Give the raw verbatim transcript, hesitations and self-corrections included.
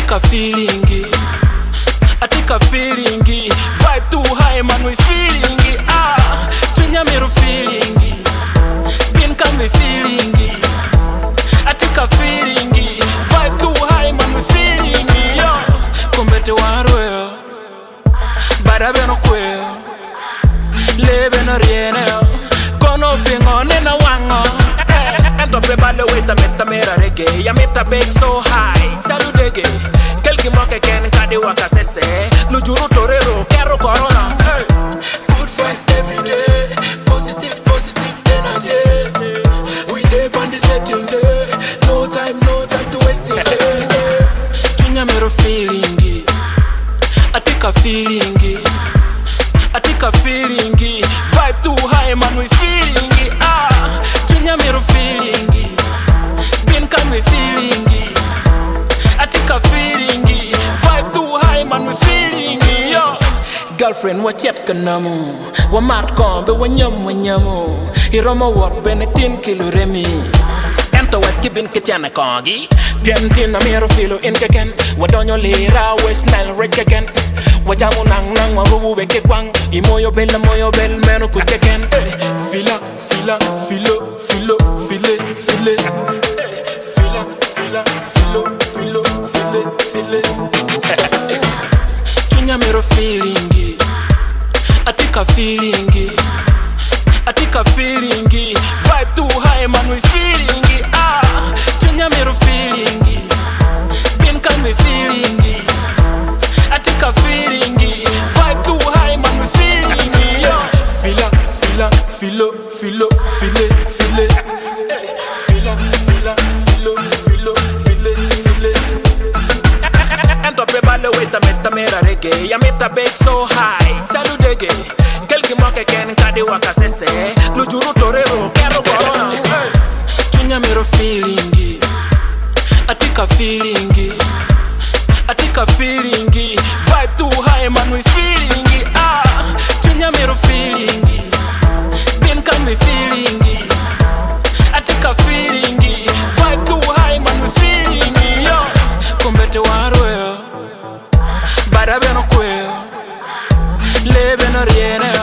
a feeling it. I take a feeling it. Vibe too high, man, we feeling it. Ah, tunya mero feeling it. Bin can we feeling it. I take a feeling it. Vibe too high, man, we feeling it. Yo, kumbete warwe, bada beno kwe, lebe no riene, kono pingo nena wango. Ento pe balle weta meta mera reggae, ya meta bake so high, talu dege. Kelki moke ken kadi waka sese, lujuru torero kero corona. Hey. Good vibes every day, positive positive energy. We take on the setting day, no time no time to waste it. Tunya mero feeling it, I take a feeling it, I take a feeling it. Vibe too high, man, we feeling it. Ah, tunya mero feeling it, bin can we feeling it. I take a feeling it. Vibe too high, man, we feeling it. Yo, girlfriend, what yet kanamu? Wa mat kombe wa nyam wa nyamu. Hiroma work benetin kilo remi. Ento wat kibin kitana kongi. Piantin na mero filo in keken. Wa donyo lira we smell rich again. Wa jamu nang nang wa rubu beke kwang. Imoyo bel moyo bel meno kuteken. Fila fila filo filo file file. Fila fila filo filo file file. Tunya mero feeling it, I take a feeling it, I take a feeling it. Vibe too high, man, we feeling it. Ah, tunya mero feeling it, bin can we feeling it. I take a feeling it. Vibe too high, man, we feeling it. Yo, fila fila filo filo file file. Fila fila filo filo file file. Ento pe balle weta meta mera reggae, ya meta bake so high, talu dege. Kelki moke ken kadi waka sese, lujuru torero kero corona. Hey. Tunya mero feeling it, I take a feeling it, I take a feeling it. Vibe too high, man, we feeling it. Ah, tunya mero feeling it, bin can we feeling it. I take a feeling it. Vibe too high, man, we feeling it. Yo, kumbete warwe, bada beno kwe, lebe no riene.